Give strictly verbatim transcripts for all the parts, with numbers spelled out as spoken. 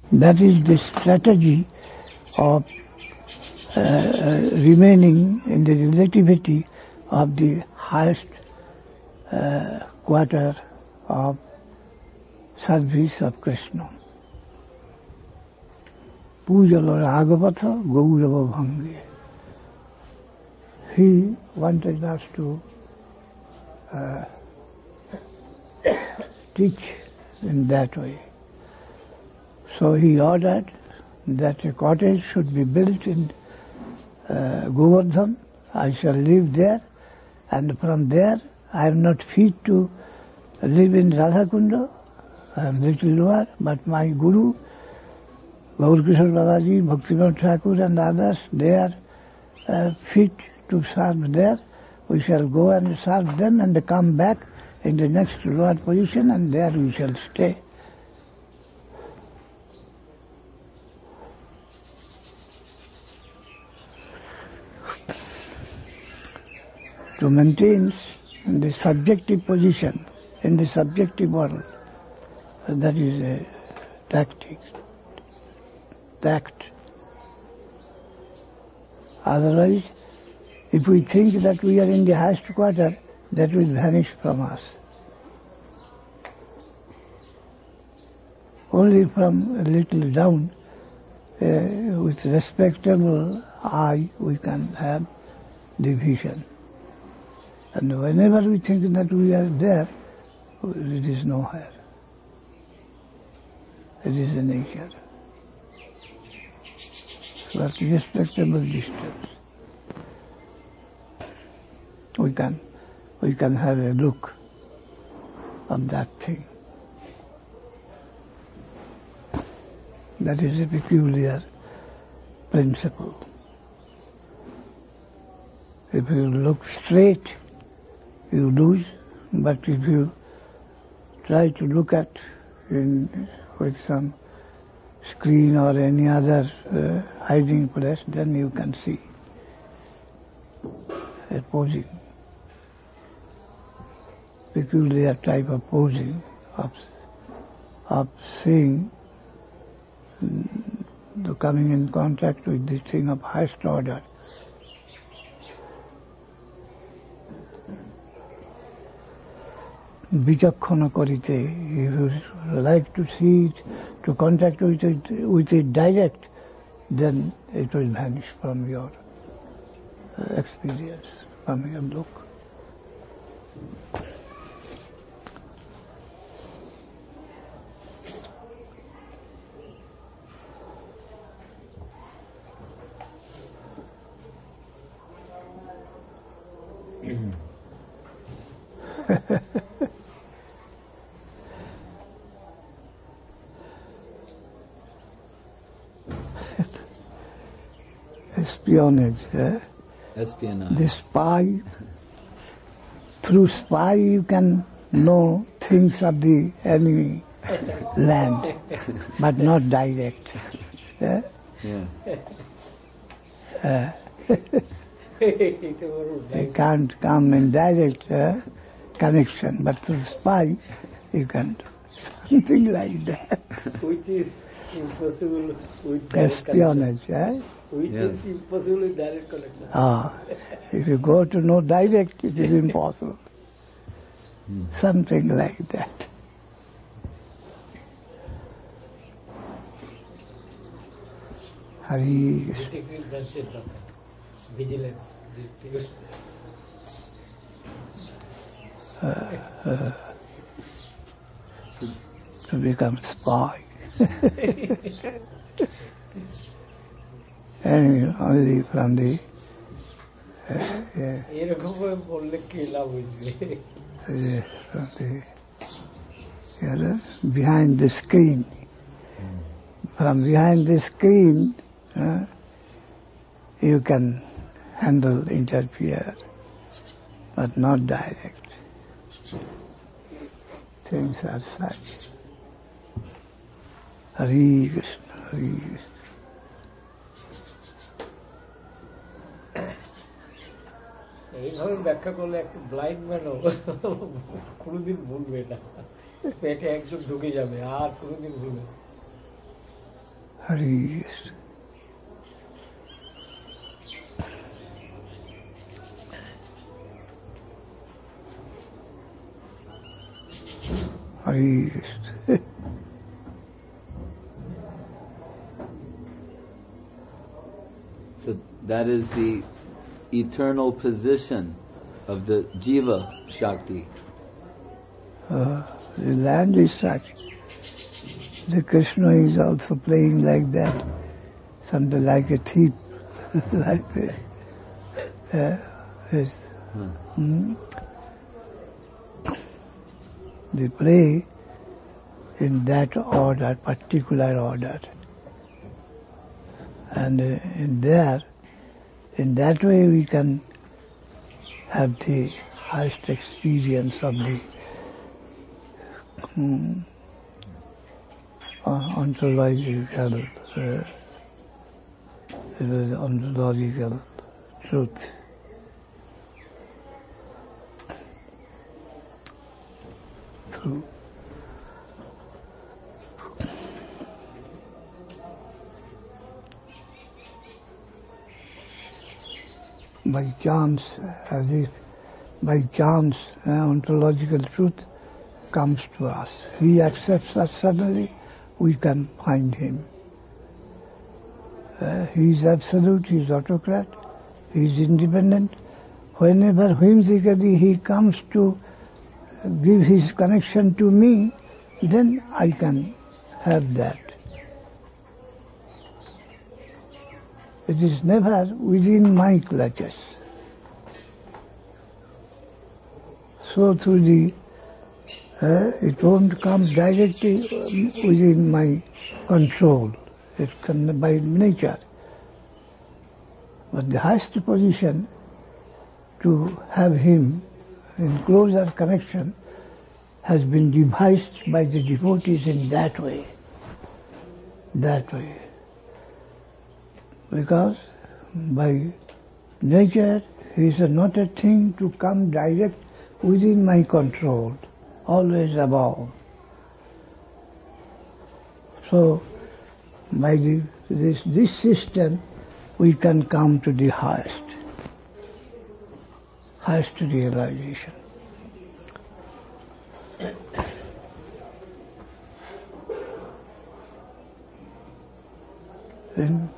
That is the strategy of uh, uh, remaining in the relativity of the highest uh, quarter of service of Krishna. Pujalo Ragavata Gaurava Bhangi. He wanted us to uh, teach in that way. So he ordered that a cottage should be built in uh, Govardhan. I shall live there, and from there I am not fit to live in Radhakunda. I am little lower, but my Guru, Gaurkishore Babaji, Bhaktivinoda Thakur and others, they are uh, fit to serve there. We shall go and serve them and come back in the next lower position, and there we shall stay. To maintain the subjective position in the subjective world, that is a tactic, tact. Otherwise, if we think that we are in the highest quarter, that will vanish from us. Only from a little down, uh, with respectable eye, we can have the vision. And whenever we think that we are there, it is nowhere. It is a nature. So at respectable distance, we can, we can have a look of that thing. That is a peculiar principle. If you look straight, you lose, but if you try to look at in with some screen or any other uh, hiding place, then you can see a posing, peculiar type of posing, of, of seeing, the coming in contact with this thing of highest order. Vichakkhana karite, if you like to see it, to contact with it, with it direct, then it will vanish from your uh, experience, from your look. Espionage. Eh? Espionage. The spy, through spy you can know things of the enemy land, but not direct. Eh? Yeah. Uh, they can't come in direct uh, connection, but through spy you can do something like that. Which is impossible with direct Espionage, eh? Which Yes. is impossible with direct connection. Ah, if you go to know direct, it is impossible. Hmm. Something like that. Hari Detective branches of vigilance. Detective. uh, uh, to become spy. And only from the uh, uh, এরকম ভাবে বললে কি লাভ হইবে? uh, from the uh, behind the screen. From behind the screen, uh, you can handle, interfere, but not direct. Things are such. Hari Krishna, Hari Krishna. এইভাবে ব্যাখ্যা করলে একটা blind ম্যানও কোনোদিন ভুলবে না, পেটে একদম ঢুকে যাবে আর কোনোদিন ভুলবে না। Hari Krishna. Hari Krishna. So that is the eternal position of the Jiva Shakti. Uh, the land is such. The Krishna is also playing like that, something like a thief, like a, uh, is, Hmm. mm, they play in that order, particular order. And uh, in there, in that way we can have the highest experience of the um, ontological, uh, it was ontological truth. True. By chance, as if by chance, uh, ontological truth comes to us. He accepts us suddenly, we can find him. Uh, he is absolute, he is autocrat, he is independent. Whenever whimsically he comes to give his connection to me, then I can have that. It is never within my clutches. So through the, uh, it won't come directly within my control. It can by nature. But the highest position to have him in closer connection has been devised by the devotees in that way. That way. Because by nature he is not a thing to come direct within my control, always above. So by the, this, this system we can come to the highest, highest realization. In,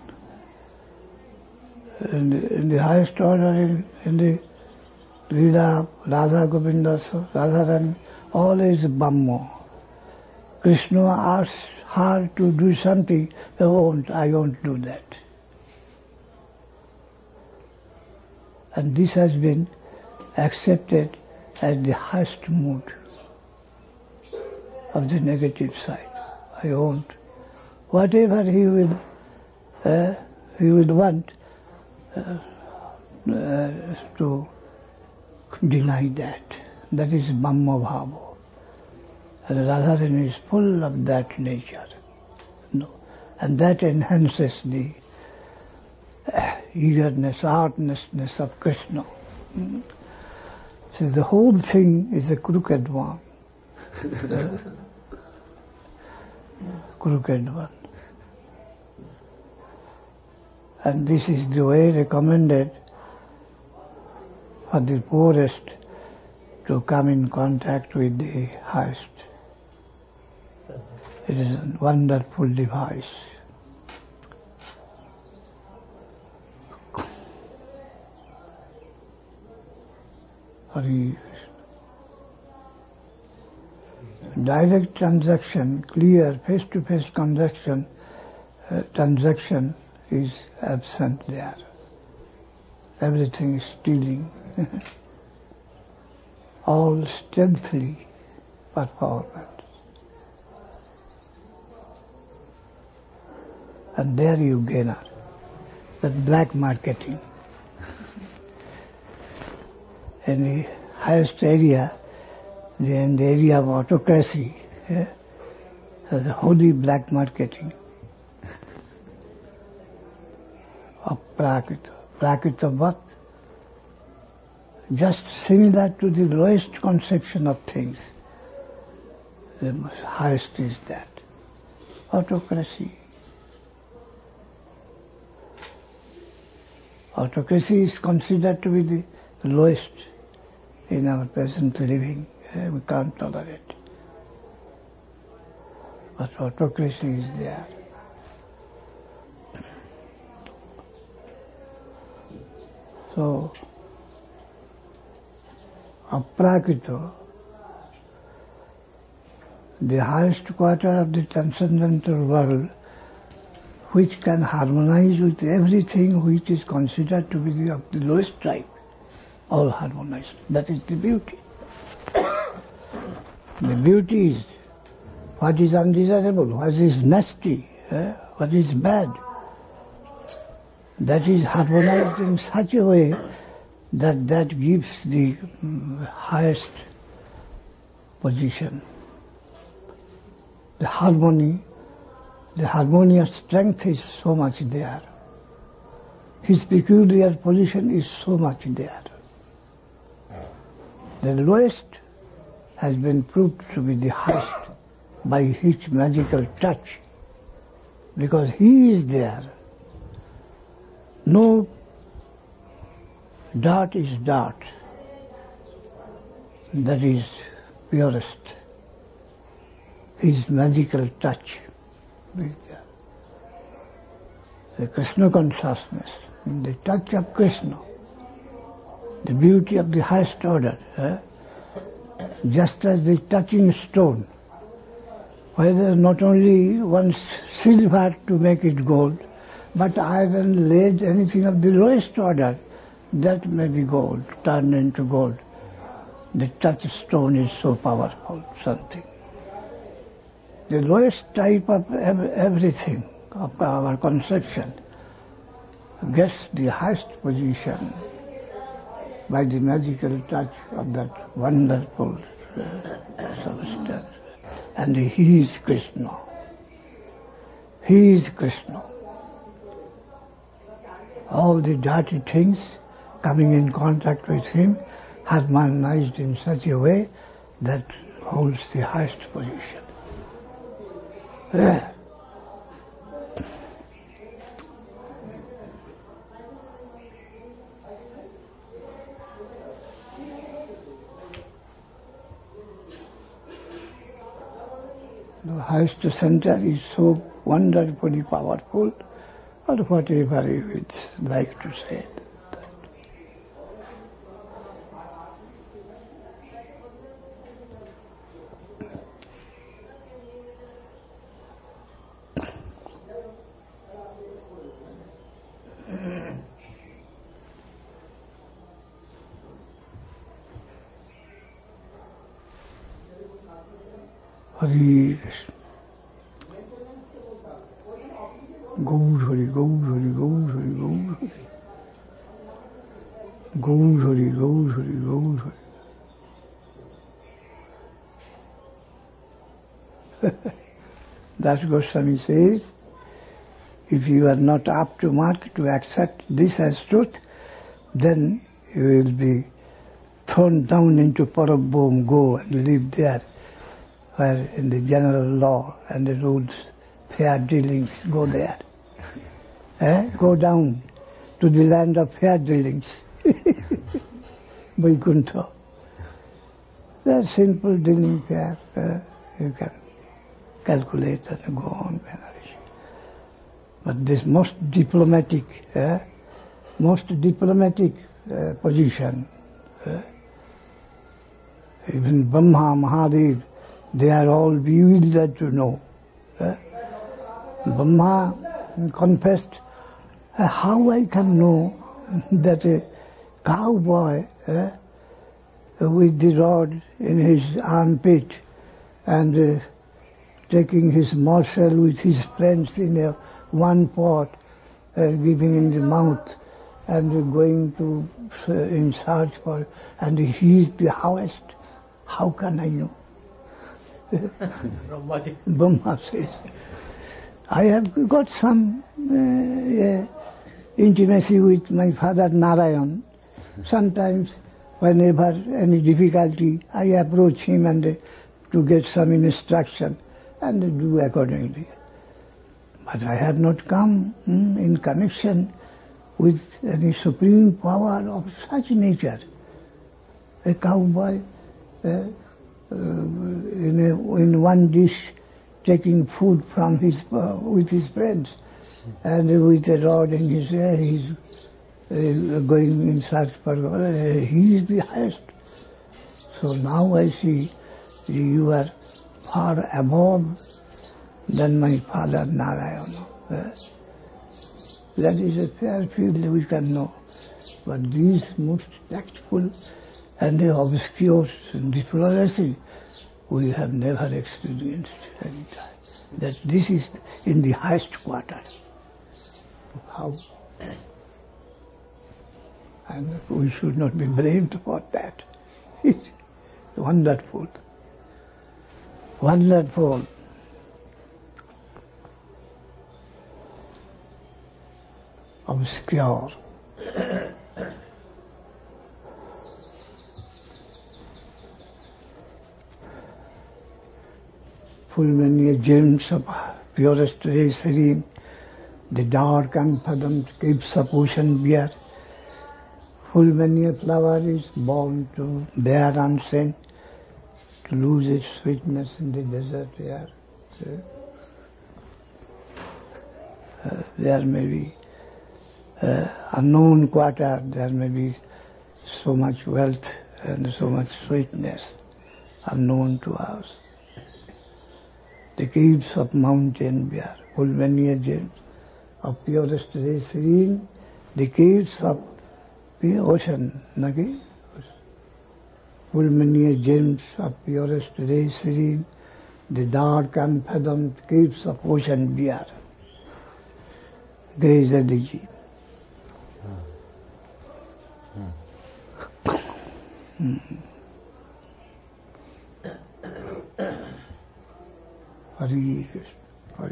in, the, in the highest order, in, in the Leela, Radha Govinda, Radharani, all is Brahma. Krishna asks her to do something, I won't, I won't do that. And this has been accepted as the highest mood of the negative side. I won't. Whatever he will, uh, he will want uh, uh, to deny that. That is Brahma Bhava. And Radharani is full of that nature. No. And that enhances the uh, eagerness, earnestness of Krishna. Mm. So the whole thing is a crooked one. uh, crooked one. And this is the way recommended for the poorest to come in contact with the highest. It is a wonderful device. Hari Krishna. Direct transaction, clear face-to-face transaction, uh, transaction is absent there. Everything is stealing. All stealthily performance. And there you gain out that black marketing. In the highest area, the, in the area of autocracy, yeah, there's a holy black marketing of Prakita. Prakita of what? Just similar to the lowest conception of things. The most highest is that. Autocracy. Autocracy is considered to be the lowest in our present living. Uh, we can't tolerate. But autocracy is there. So, Aprakrito, the highest quarter of the transcendental world, which can harmonize with everything which is considered to be the, of the lowest type, all harmonized. That is the beauty. The beauty is what is undesirable, what is nasty, eh? what is bad. That is harmonized in such a way that that gives the um, highest position. The harmony, the harmonious strength is so much there. His peculiar position is so much there. The lowest has been proved to be the highest by his magical touch, because he is there. No dot is dot. That is purest. His magical touch is there. The Krishna consciousness, the touch of Krishna, the beauty of the highest order, eh? Just as the touching stone, whether not only wants silver to make it gold, but iron, lead, anything of the lowest order, that may be gold, turned into gold. The touchstone is so powerful, something. The lowest type of ev- everything, of our conception, gets the highest position by the magical touch of that wonderful uh, substance. And he is Krishna. He is Krishna. All the dirty things coming in contact with him harmonized in such a way that holds the highest position. Yeah. The highest center is so wonderfully powerful, or whatever you would like to say. Hari Gaur Hari Gaur Hari Gaur Hari Gaur Gaur Hari Gaur Hari Gaur Hari. Das Goswami says, if you are not up to mark to accept this as truth, then you will be thrown down into Parabhum, go and live there, where in the general law and the rules, fair dealings, go there. eh? Go down to the land of fair dealings. Vaikuntha. They're simple dealing fair. Uh, you can calculate and go on. But this most diplomatic, uh, most diplomatic uh, position, uh, even Brahma, Mahadev, they are all bewildered to know. Uh, Brahma confessed, uh, how I can know that a cowboy uh, with the rod in his armpit and uh, taking his morsel with his friends in a one pot, uh, giving in the mouth and uh, going to uh, in search for, and he is the highest. How can I know? Brahma says, I have got some uh, uh, intimacy with my father Narayan. Sometimes, whenever any difficulty, I approach him and uh, to get some instruction and uh, do accordingly. But I have not come mm, in connection with any supreme power of such nature. A cowboy uh, uh, in, a, in one dish taking food from his uh, with his friends, and with a rod in his hand, he's uh, going in search for uh, he is the highest. So now I see you are far above than my father Narayana. Uh, that is a fair field we can know. But these most tactful and obscure diplomacy we have never experienced any time. That this is in the highest quarter. How? And we should not be blamed for that. It's wonderful. Wonderful. Obscure. Full many gems of purest ray serene, the dark unfathomed caves of ocean bear. Full many a flower is born to bear unsent, to lose its sweetness in the desert air. Uh, there may be uh, unknown quarter, there may be so much wealth and so much sweetness unknown to us. The caves of mountain bear full many a gems of purest ray serene, the caves of the ocean, nagi, full many a gems of purest ray serene, the dark unfathomed caves of ocean bear. Grace Adiji. Hmm. Hari Krishna, Hari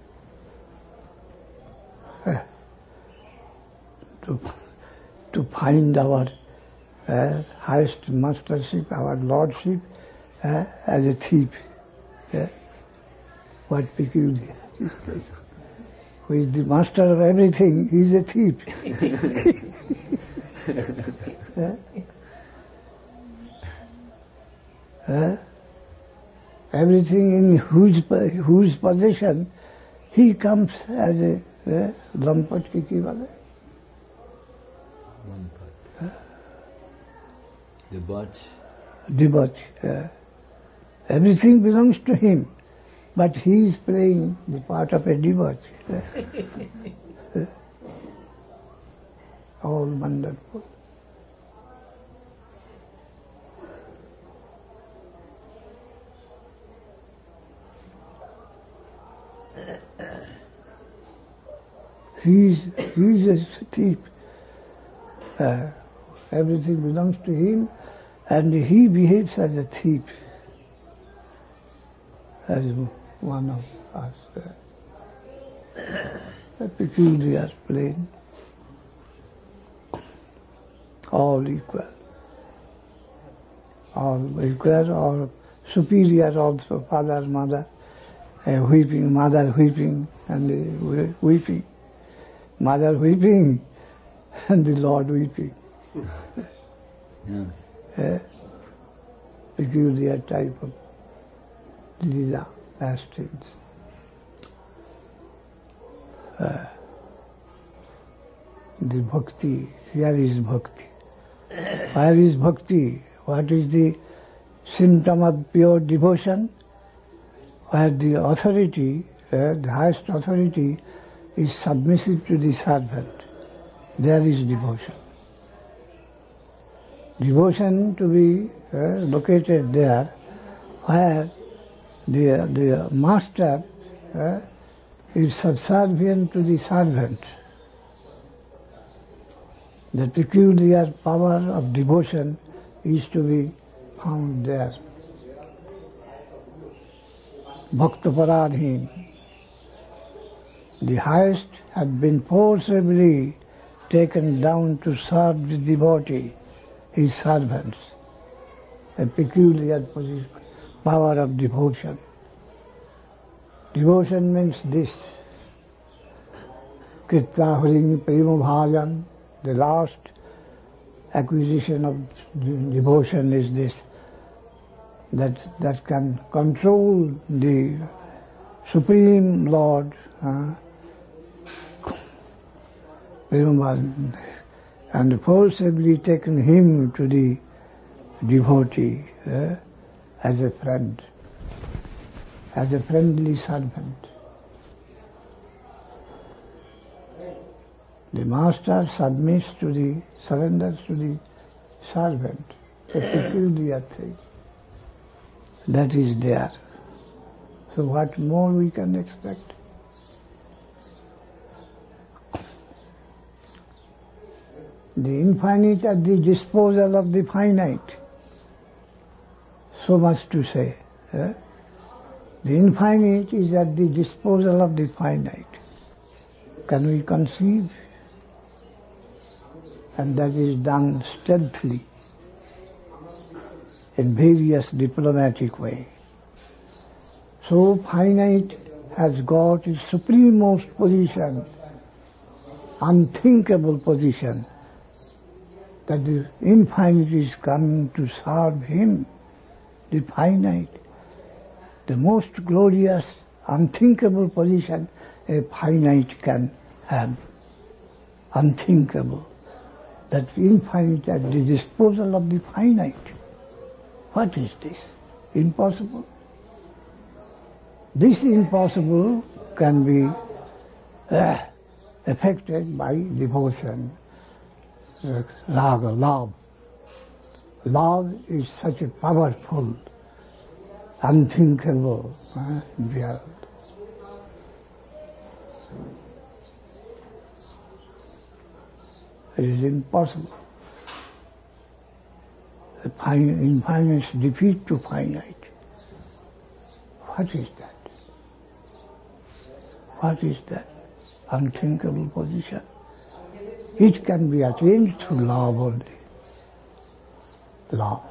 uh, to, to find our uh, highest mastership, our lordship, uh, as a thief. Uh, what peculiar. Who is the master of everything, he is a thief. uh, uh, everything in whose whose possession, he comes as a lampat ki ki wale. Debauch. Debauch. Uh, everything belongs to him, but he is playing the part of a debauch. Uh, uh, all wonderful. He is, he is a thief. Uh, everything belongs to him, and he behaves as a thief, as one of us. Uh, a peculiar plane, all equal, all equal, or superior also, father, mother, uh, weeping, mother weeping, and uh, weeping. Mother weeping and the Lord weeping. Yes. A peculiar type of lila, pastures. Uh, the bhakti, here is bhakti. Where is bhakti? What is the symptom of pure devotion? Where the authority, uh, the highest authority, is submissive to the servant. There is devotion. Devotion to be uh, located there where the, the master uh, is subservient to the servant. The peculiar power of devotion is to be found there. Bhakta Paradhin. The highest had been forcibly taken down to serve the devotee, his servants. A peculiar position, power of devotion. Devotion means this. Kritta Haring Prema Bhajan. The last acquisition of devotion is this, that that can control the Supreme Lord, uh, and forcibly taken him to the devotee uh, as a friend, as a friendly servant. The master submits to the, surrenders to the servant, a peculiar thing that is there. So what more we can expect? The infinite at the disposal of the finite. So much to say. Eh? The infinite is at the disposal of the finite. Can we conceive? And that is done stealthily in various diplomatic ways. So finite has got its supremost position, unthinkable position, that the infinite is coming to serve him, the finite. The most glorious, unthinkable position a finite can have. Unthinkable. That infinite at the disposal of the finite. What is this? Impossible. This impossible can be uh, affected by devotion. Uh, raga, love. Love is such a powerful, unthinkable uh, world. It is impossible. The infinite's defeat to finite. What is that? What is that unthinkable position? It can be attained through love only. Love.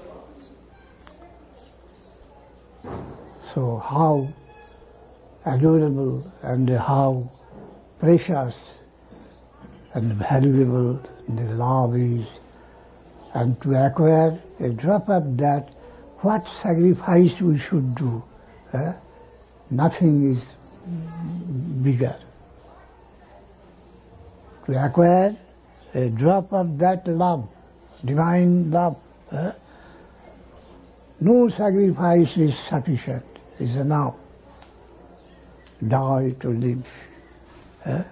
So how adorable and how precious and valuable the love is, and to acquire a drop of that, what sacrifice we should do. Eh? Nothing is bigger. To acquire a drop of that love, divine love, eh? No sacrifice is sufficient, is enough. Die to live. Eh?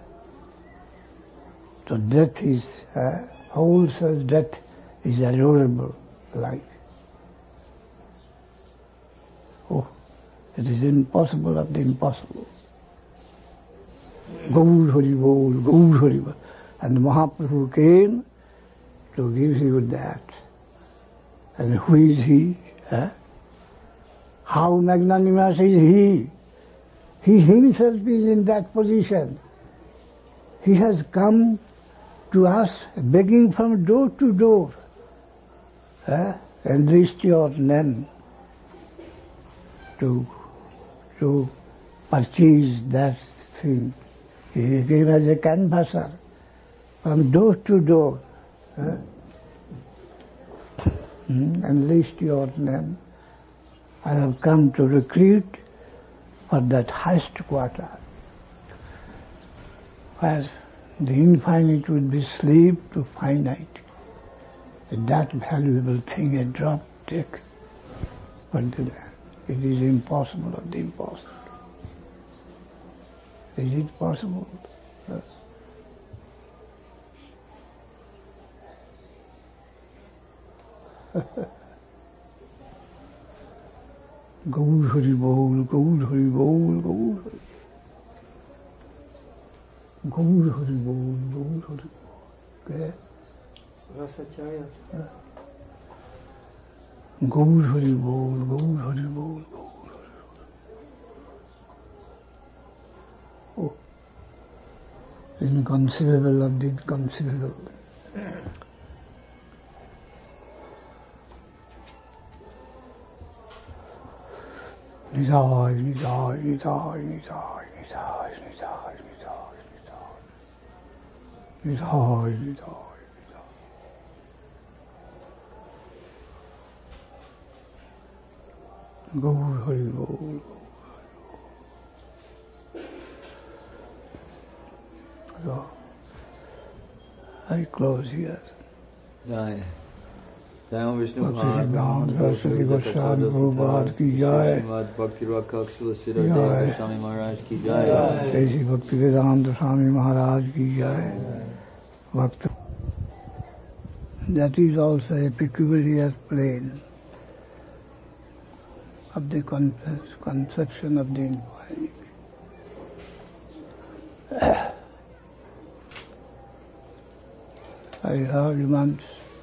So death is, uh, whole self death is adorable life. Oh, it is impossible of the impossible. Gaur Hari Bol, Gaur Hari Bol. And Mahaprabhu came to give you that. And who is he? Eh? How magnanimous is he? He himself is in that position. He has come to us begging from door to door. Eh? Enlist your name to, to purchase that thing. He came as a canvasser from door to door. Eh? Hmm? Enlist your name. I have come to recruit for that highest quarter. Whereas the infinite would be slave to finite. That valuable thing, a drop take. But it is impossible of the impossible. Is it possible? Yes. Gaur Hari Bol, Gaur Hari Bol, Gaur Hari Gaur Hari Bol, Gaur Hari Bol. Okay? Rasachaya. Gaur Hari Bol, Gaur Hari Bol, Gaur Hari Bol. Oh, inconceivable of the inconceivable. Nidai, Nidai, Nidai, Nidai, Nidai, Nidai, Nidai, Nidai. Vidhai, Vidhai, Vidhai. Gaur Hari Gaur. So, I close here. Jai. Jai Om Vishnu Bhakti Bhagwan. Siddhanta Saraswati Goswami Prabhupada ki jai. Srimad Bhakti Rakshakshila Siddhar Jai. Dev Goswami Maharaj ki jai. Jai Bhakti Vedanta Swami Maharaj ki jai. Bhakti. That is also a peculiar plane of the con- conception of the infinite. I heard once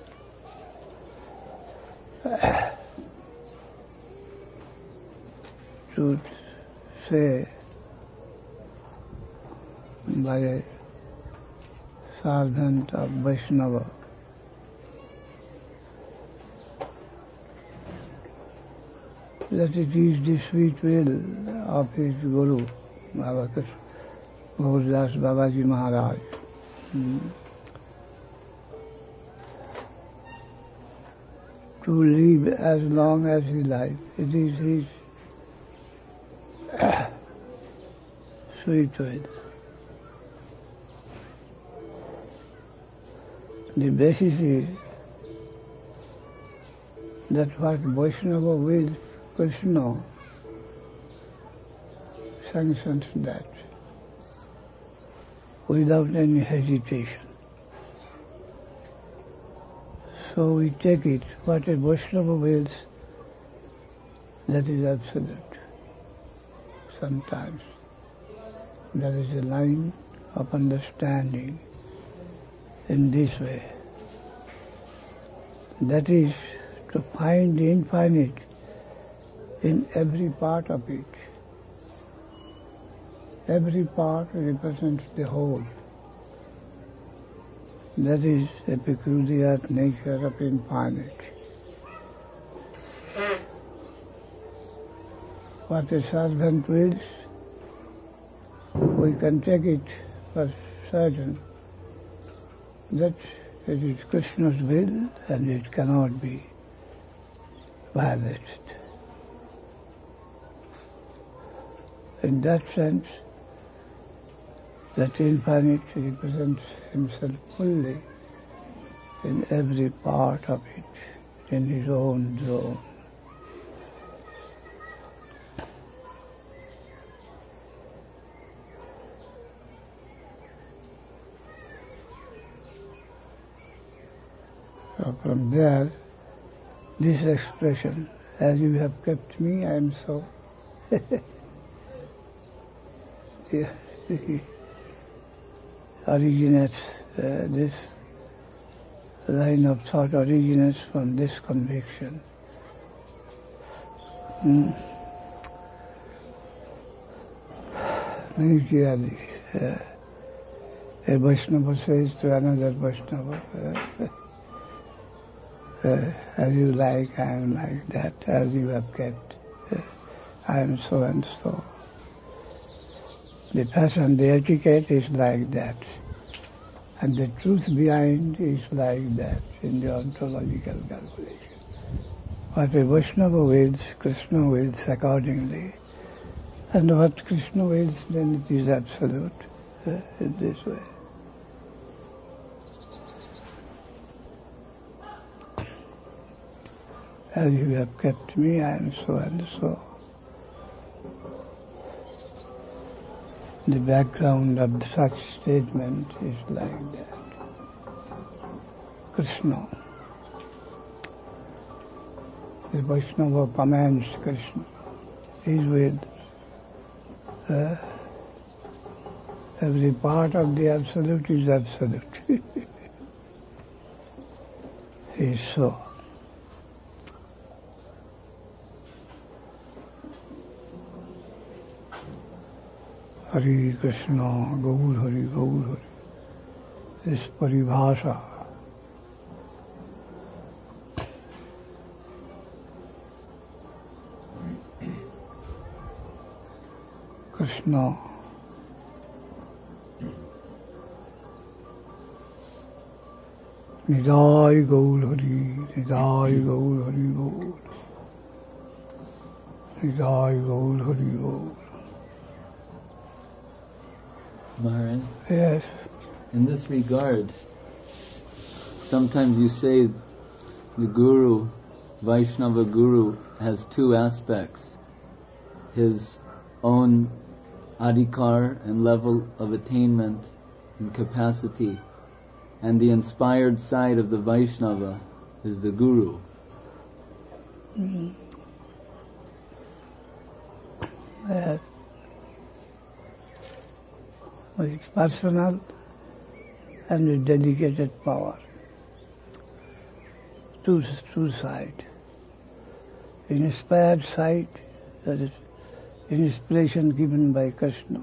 to say by a servant of Vaishnava that it is the sweet will of his Guru, Baba Krishna, Gauridas Babaji Maharaj. Hmm. To live as long as he likes. It is his sweet will. The basis is that what Vaishnava wills, Krishna sanctions that without any hesitation. So we take it, what a Vaishnava wills, that is absolute. Sometimes there is a line of understanding in this way. That is to find the infinite in every part of it. Every part represents the whole. That is a peculiar nature of infinite. What a servant wills, we can take it for certain that it is Krishna's will and it cannot be violated. In that sense, that infinite represents himself fully in every part of it, in his own zone. So from there, this expression, as you have kept me, I am so. Yeah. originates, uh, this line of thought originates from this conviction. Mm. Very clearly, uh, a Vaishnava says to another Vaishnava, uh, uh, as you like, I am like that, as you have kept, uh, I am so and so. The fashion, the etiquette is like that. And the truth behind is like that in the ontological calculation. What a Vaishnava wills, Krishna wills accordingly. And what Krishna wills, then it is absolute uh, in this way. As you have kept me, I am so and so. The background of such statement is like that. Krishna. The Vaishnava commands Krishna. His will. Uh, every part of the Absolute is absolute. He is so. Hare Krishna, Gaur Hari, Gaur Hari. This paribhasha Krishna Nidai Gaur Hari, Nidai Gaur Hari Gaur. Nidai Gaur Hari Gaur. Maharaj? Yes. In this regard, sometimes you say the Guru, Vaishnava Guru, has two aspects. His own adhikar and level of attainment and capacity, and the inspired side of the Vaishnava is the Guru. Mm-hmm. Yes. With personal and with dedicated power. Two, two sides. Inspired side, that is inspiration given by Krishna.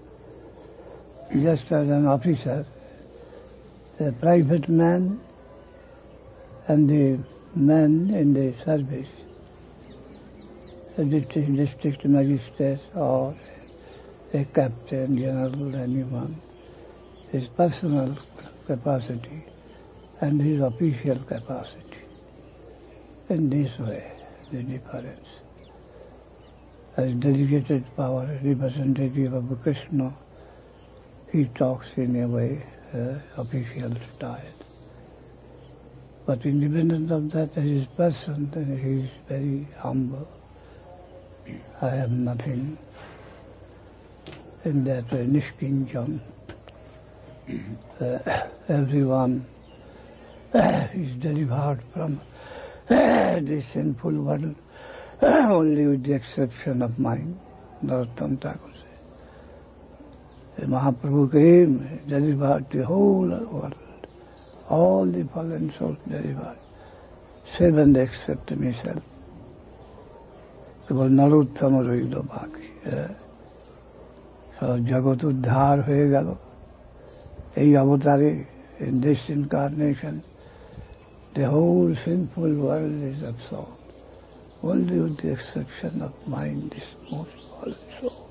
Just as an officer, a private man and the man in the service, a district, district magistrate or a captain, general, anyone, his personal capacity and his official capacity. In this way, the difference. As dedicated power, representative of Krishna, he talks in a way, uh, official style. But independent of that, as his person, then he is very humble. I have nothing. In that way, Nishkinchan, uh, everyone uh, is delivered from uh, this sinful world, only with the exception of mine, Narottam Thakur says. Mahaprabhu came, delivered the whole world, all the fallen souls delivered, seven except myself. কেবল নরোত্তম রইল বাকি সব জগৎ উদ্ধার হয়ে গেল এই অবতারে in this incarnation. The whole sinful world is absorbed, only with the exception of mine, this most fallen soul.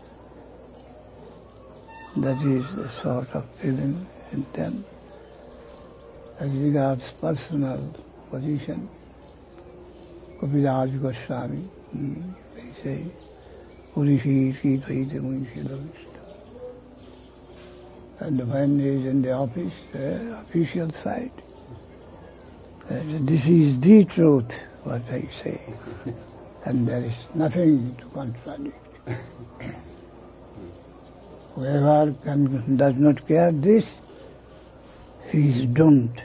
That is the sort of feeling in them. As regards personal position, Kaviraj Goswami, mm, they say, Purishi Sitaita Munshila Vishta. And when he is in the office, the official side, uh, this is the truth, what I say, and there is nothing to contradict. Whoever can, does not care this, he is doomed.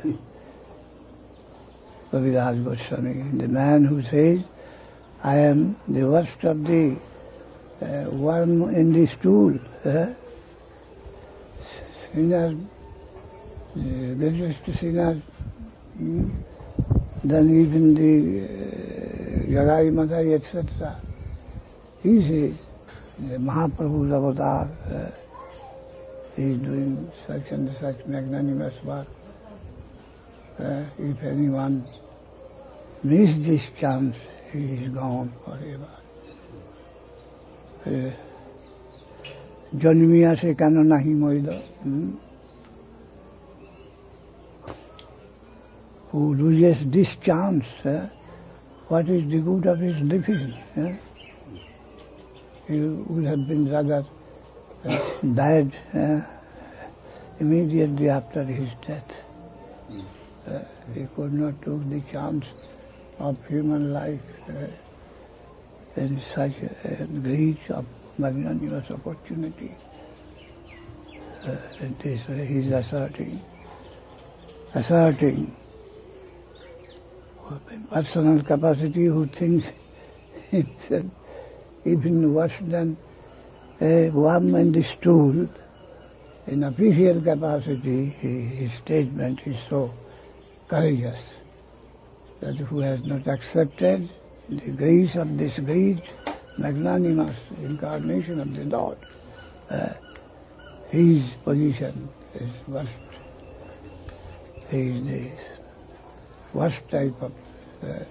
Kaviraj Goswami, the man who says, I am the worst of the uh, worm in the stool, uh, sinner, the greatest sinner, mm, than even the Yagai uh, Madai, et cetera. He says, the Mahaprabhu's avatar, uh, he is doing such and such magnanimous work. Uh, if anyone miss this chance, he is gone forever. Janmiya se kano nahi moida. Who loses this chance, uh, what is the good of his living? Uh? He would have been rather uh, died uh, immediately after his death. Uh, he could not take the chance of human life uh, in such a great of magnanimous opportunity. Uh, in this way he is asserting, asserting personal capacity, who thinks himself even worse than a worm in the stool. In official capacity, his statement is so courageous that who has not accepted the grace of this great magnanimous incarnation of the Lord, uh, his position is worst. He is the worst type of uh,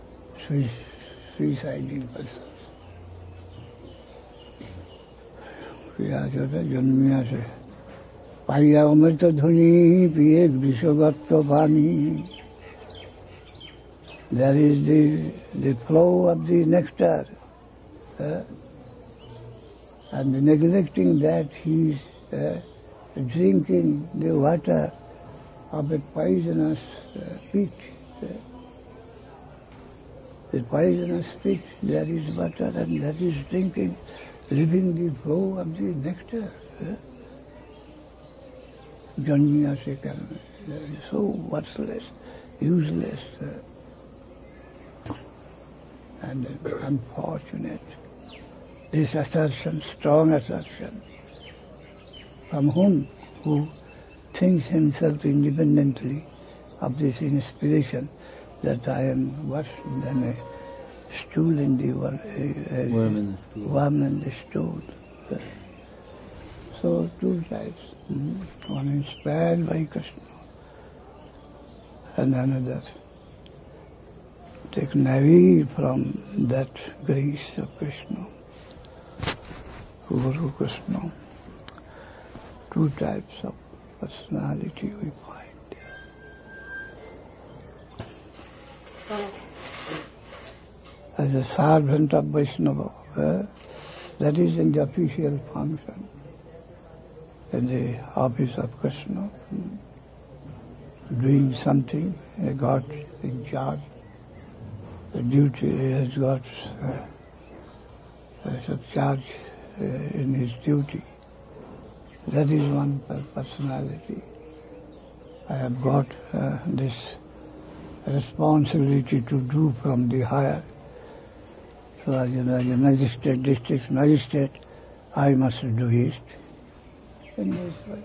suicidal person. Kriya Jota Janmiya se পাইয়া অমৃত ধ্বনি পিয়ে বিষগত বাণী. There is the, the flow of the nectar. Uh, and neglecting that, he is uh, drinking the water of a poisonous uh, pit. Uh, the poisonous pit, there is water, and that is drinking, living the flow of the nectar. Uh, Janya Sekar, so worthless, useless, uh, and uh, unfortunate. This assertion, strong assertion, from whom? Who thinks himself independently of this inspiration that I am worse than a stool in the world, a, a Worm in the stool. Worm in the stool. So two sides. Mm-hmm. One inspired by Krishna, and another taken away from that grace of Krishna, Guru Krishna. Two types of personality we find. As a servant of Vaishnava, uh, that is in the official function, in the office of Krishna, doing something, a God in charge, the duty has got uh, a charge uh, in his duty. That is one personality. I have got uh, this responsibility to do from the higher. So as you know, as a magistrate, district magistrate, I must do it. In this way.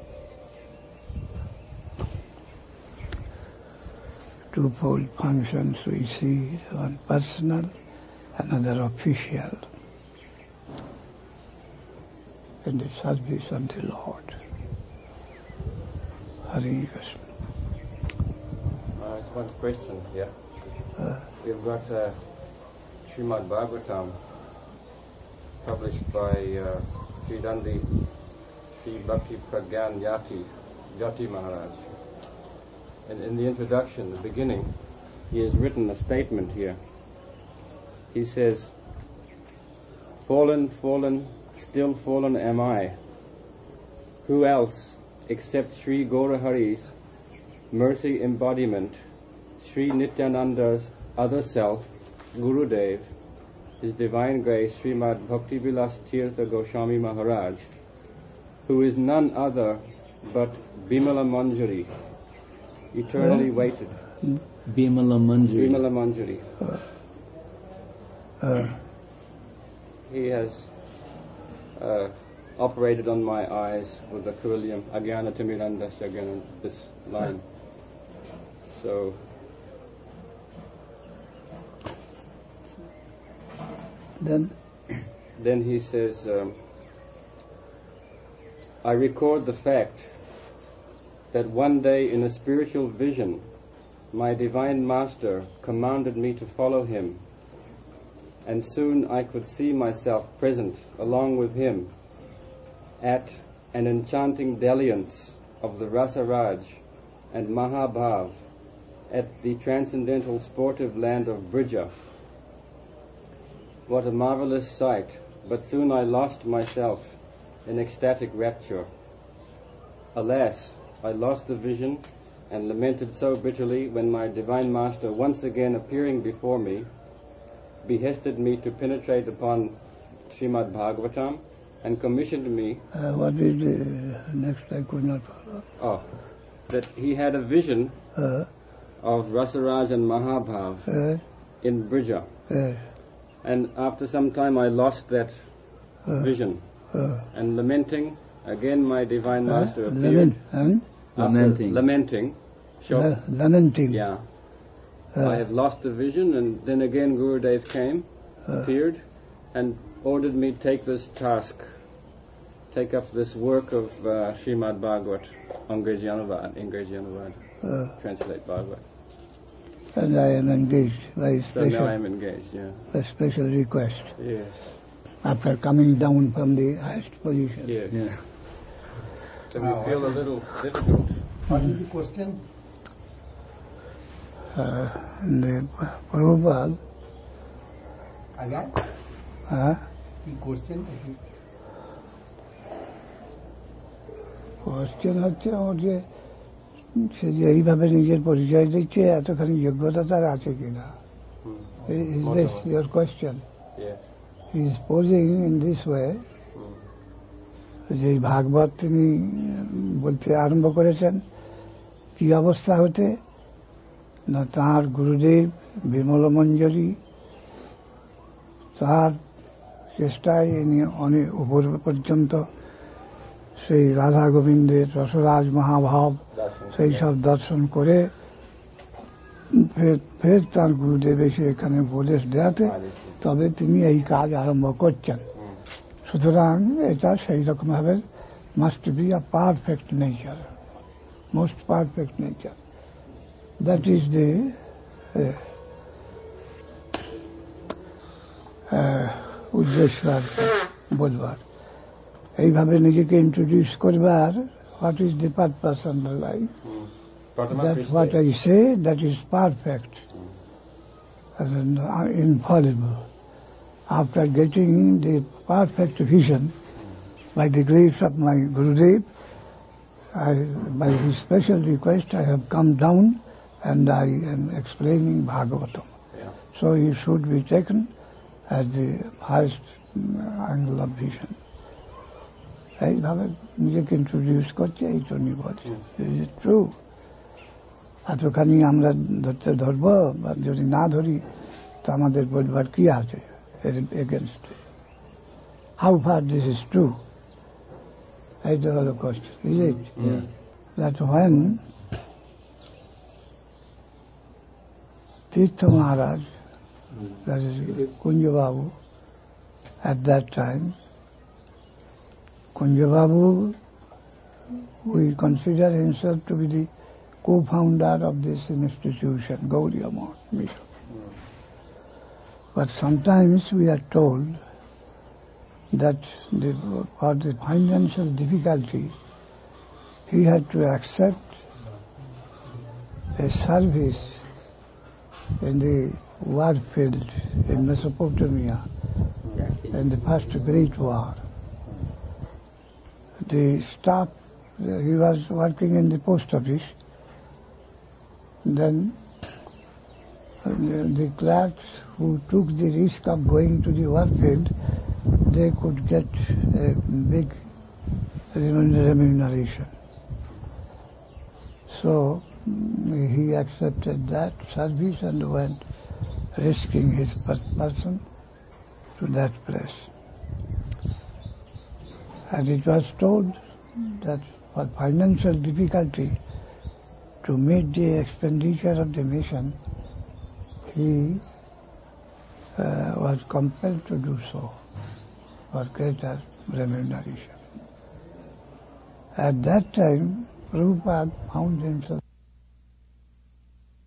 Twofold functions we see, one personal, another official, in the service of the Lord. Hare Krishna. Uh, just one question here. Uh, We've got uh, Srimad Bhagavatam, published by uh, Sri Dandi Sri Bhakti Pragyan Yati, Jati Maharaj. And in the introduction, the beginning, he has written a statement here. He says, "Fallen, fallen, still fallen am I. Who else except Sri Gaurahari's mercy embodiment, Sri Nityananda's other self, Gurudev, His Divine Grace, Srimad Bhaktivilas Tirtha Goswami Maharaj, who is none other but Bimala Manjari, eternally weighted." Bimala Manjari. Bimala Manjari. uh, uh, He has uh, operated on my eyes with the Kaviliyam, Agyana Timiranda Shagana, this line. So, then then he says, um, I record the fact that one day in a spiritual vision, my Divine Master commanded me to follow him, and soon I could see myself present along with him at an enchanting dalliance of the Rasaraj and Mahabhav at the transcendental sportive land of Brija. What a marvelous sight, but soon I lost myself in ecstatic rapture. Alas, I lost the vision and lamented so bitterly when my Divine Master, once again appearing before me, behested me to penetrate upon Srimad Bhagavatam and commissioned me, uh, what is the next? I could not follow. oh, that he had a vision Uh, of Rasaraj and Mahabhav uh, in Brija. uh, And after some time I lost that uh, vision. uh, And lamenting, again my Divine Master uh, appeared. lament, huh? After Lamenting. Lamenting. Short, La- lamenting. yeah. Uh, I had lost the vision, and then again Gurudev came, uh, appeared, and ordered me take this task, take up this work of uh, Srimad Bhagavat, Angrezi Anuvad, Angrezi Anuvad, uh, translate Bhagavat. and I am engaged by So now special, I am engaged, yeah. by special request Yes, after coming down from the highest position. yes. Yeah. then we feel a little difficult. What is the question? Uh, the Prabhupada, Again? uh, The question? Question হচ্ছে ওর যে সে যে এইভাবে নিজের পরিচয় দিচ্ছে এতখানি যোগ্যতা তার আছে কিনা is this your question he is posing in this way যে ভাগবত তিনি বলতে আরম্ভ করেছেন কি অবস্থা হতে না তাঁর গুরুদেব বিমলমঞ্জরী তার চেষ্টায় ইনি অনেক উপর পর্যন্ত সেই রাধা গোবিন্দের রসরাজ মহাভাব সেই সব দর্শন করে ফের তার গুরুদেব এসে এখানে উপদেশ দেওয়াতে তবে তিনি এই কাজ আরম্ভ করছেন সুতরাং এটা সেই রকম ভাবে must be a perfect nature most perfect nature that is the উদ্দেশ্য আর বলবার এইভাবে নিজেকে ইন্ট্রোডিউস করবার what is the purpose on the life that what I say that is perfect infallible after getting the perfect vision by the grace of my Gurudev I, by his special request I have come down and I am explaining Bhagavatam. Yeah. So he should be taken as the highest angle of vision. এইভাবে নিজেকে introduce করছে এই জন্য বলছে is it true এতখানি আমরা ধরতে ধরবো বা যদি না ধরি তো আমাদের বলবার কি আছে এর against how far this is true এইটা হলো question is it that when Tirtha Maharaj that is Kunja Babu at that time Kunja Babu, we consider himself to be the co-founder of this institution, Gaudiya Mission. Mm. But sometimes we are told that the, for the financial difficulty, he had to accept a service in the war field in Mesopotamia in the first Great War. The staff, he was working in the post office, then the clerks who took the risk of going to the war field, they could get a big remuneration. So he accepted that service and went risking his person to that place. And it was told that for financial difficulty to meet the expenditure of the mission, he uh, was compelled to do so for greater remuneration. At that time, Prabhupada found himself